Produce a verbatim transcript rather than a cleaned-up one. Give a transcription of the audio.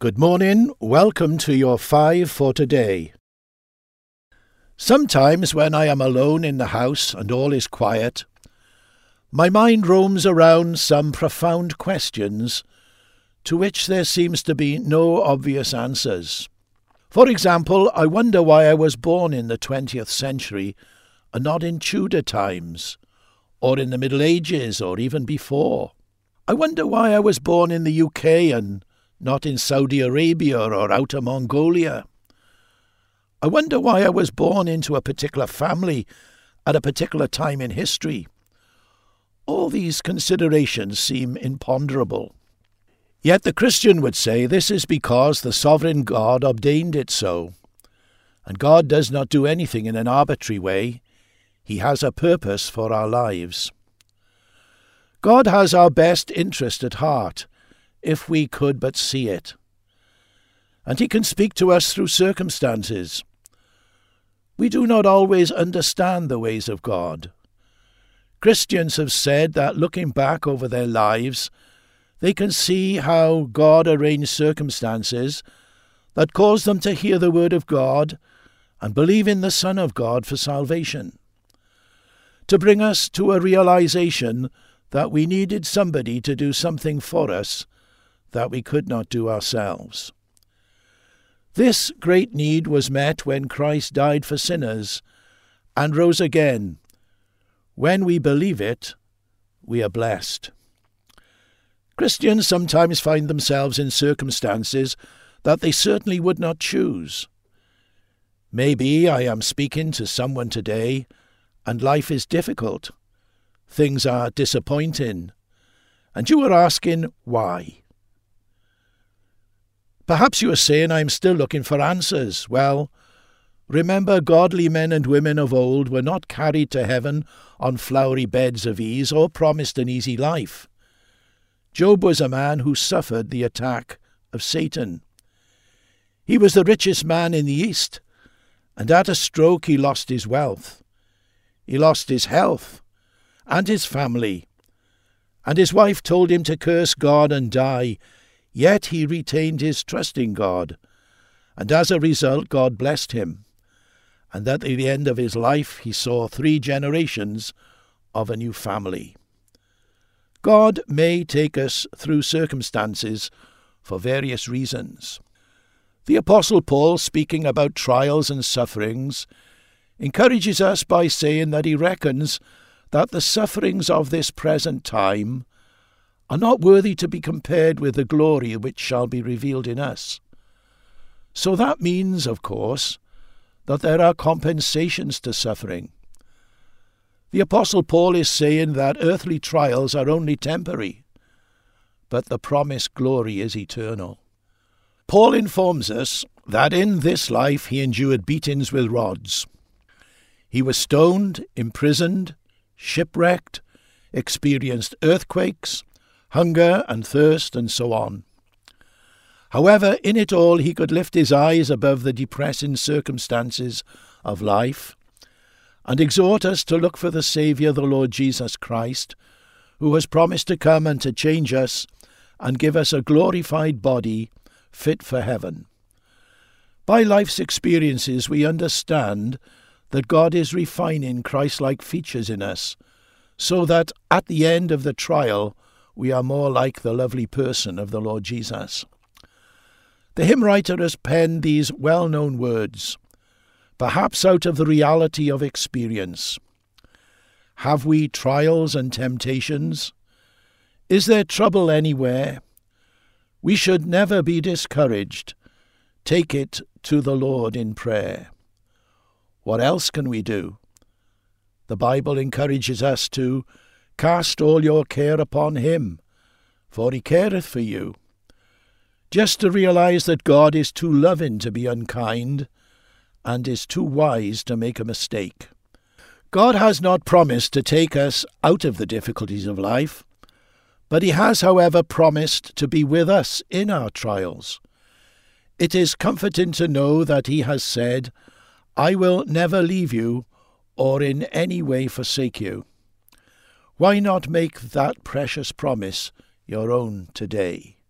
Good morning, welcome to your five for today. Sometimes when I am alone in the house and all is quiet, my mind roams around some profound questions to which there seems to be no obvious answers. For example, I wonder why I was born in the twentieth century and not in Tudor times, or in the Middle Ages, or even before. I wonder why I was born in the U K and not in Saudi Arabia or Outer Mongolia. I wonder why I was born into a particular family at a particular time in history. All these considerations seem imponderable. Yet the Christian would say this is because the sovereign God ordained it so. And God does not do anything in an arbitrary way. He has a purpose for our lives. God has our best interest at heart, if we could but see it. And he can speak to us through circumstances. We do not always understand the ways of God. Christians have said that looking back over their lives, they can see how God arranged circumstances that caused them to hear the word of God and believe in the Son of God for salvation, to bring us to a realization that we needed somebody to do something for us that we could not do ourselves. This great need was met when Christ died for sinners and rose again. When we believe it, we are blessed. Christians sometimes find themselves in circumstances that they certainly would not choose. Maybe I am speaking to someone today and life is difficult. Things are disappointing, and you are asking why. Perhaps you are saying, I'm still looking for answers. Well, remember, godly men and women of old were not carried to heaven on flowery beds of ease or promised an easy life. Job was a man who suffered the attack of Satan. He was the richest man in the East, and at a stroke he lost his wealth. He lost his health and his family, and his wife told him to curse God and die. Yet he retained his trust in God, and as a result God blessed him, and at the end of his life he saw three generations of a new family. God may take us through circumstances for various reasons. The Apostle Paul, speaking about trials and sufferings, encourages us by saying that he reckons that the sufferings of this present time are not worthy to be compared with the glory which shall be revealed in us. So that means, of course, that there are compensations to suffering. The Apostle Paul is saying that earthly trials are only temporary, but the promised glory is eternal. Paul informs us that in this life he endured beatings with rods. He was stoned, imprisoned, shipwrecked, experienced earthquakes, hunger and thirst, and so on. However, in it all he could lift his eyes above the depressing circumstances of life and exhort us to look for the Saviour, the Lord Jesus Christ, who has promised to come and to change us and give us a glorified body fit for heaven. By life's experiences we understand that God is refining Christ-like features in us, so that at the end of the trial we are more like the lovely person of the Lord Jesus. The hymn writer has penned these well-known words, perhaps out of the reality of experience. Have we trials and temptations? Is there trouble anywhere? We should never be discouraged. Take it to the Lord in prayer. What else can we do? The Bible encourages us to cast all your care upon him, for he careth for you. Just to realize that God is too loving to be unkind and is too wise to make a mistake. God has not promised to take us out of the difficulties of life, but he has, however, promised to be with us in our trials. It is comforting to know that he has said, I will never leave you or in any way forsake you. Why not make that precious promise your own today?